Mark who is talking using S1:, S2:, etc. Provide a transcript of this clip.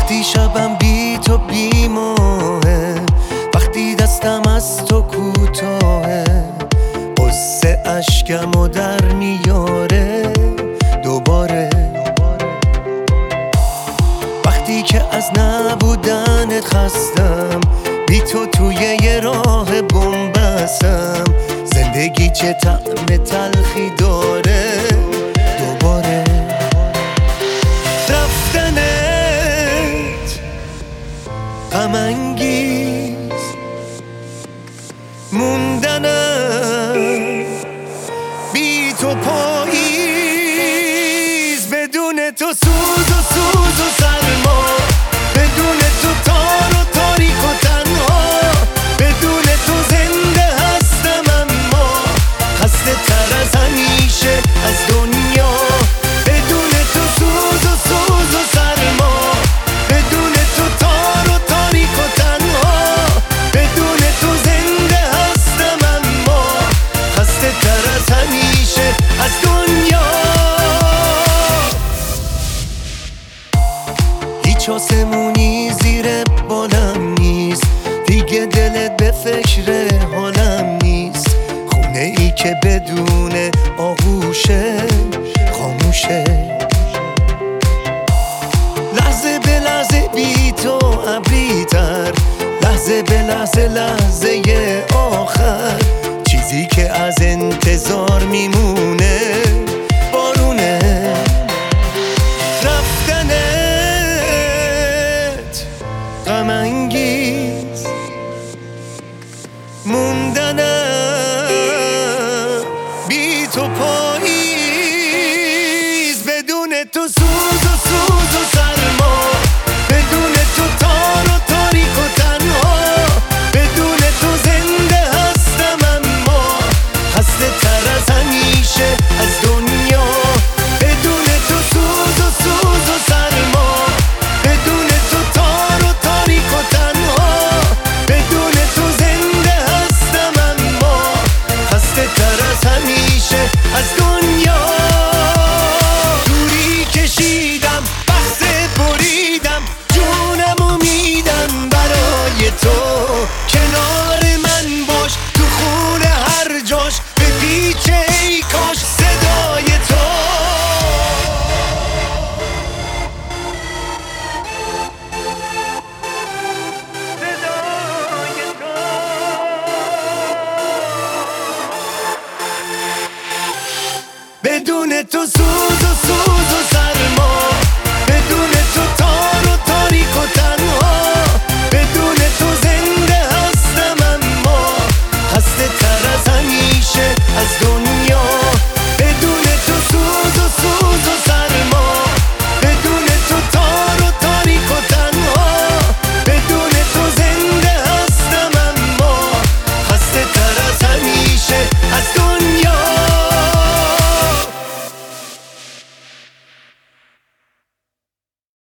S1: وقتی شبم بی تو بی ماهه، وقتی دستم از تو کوتاهه، قصه اشکمو در میاره دوباره. وقتی که از نبودنت خستم، بی تو توی یه راه بنبستم، زندگی چه طعم تلخی داره دوباره. رفتنت غم انگیز، موندنم بی تو پاییز، بدون تو سوز و سوز و سرما، بدون تو تار و تاریک و تنها، بدون تو زنده هستم اما خسته تر از همیشه از دنیا. بدون تو سوز و سوز و سرما، بدون تو تار و تاریک و تنها، بدون تو زنده هستم اما خسته تر از همیشه از دنیا. هیچ آسمونی زیر بالم نیست، دیگه دلت به فکر حالم نیست، خونه ای که بدون آغوشه خاموشه. لحظه به لحظه بی تو ابری‌تر، لحظه به لحظه لحظه آخر، چیزی که از انتظار میمونه بارونه. رفتنت غم انگیز، موندنم بی تو پاییز، بدون تو سوز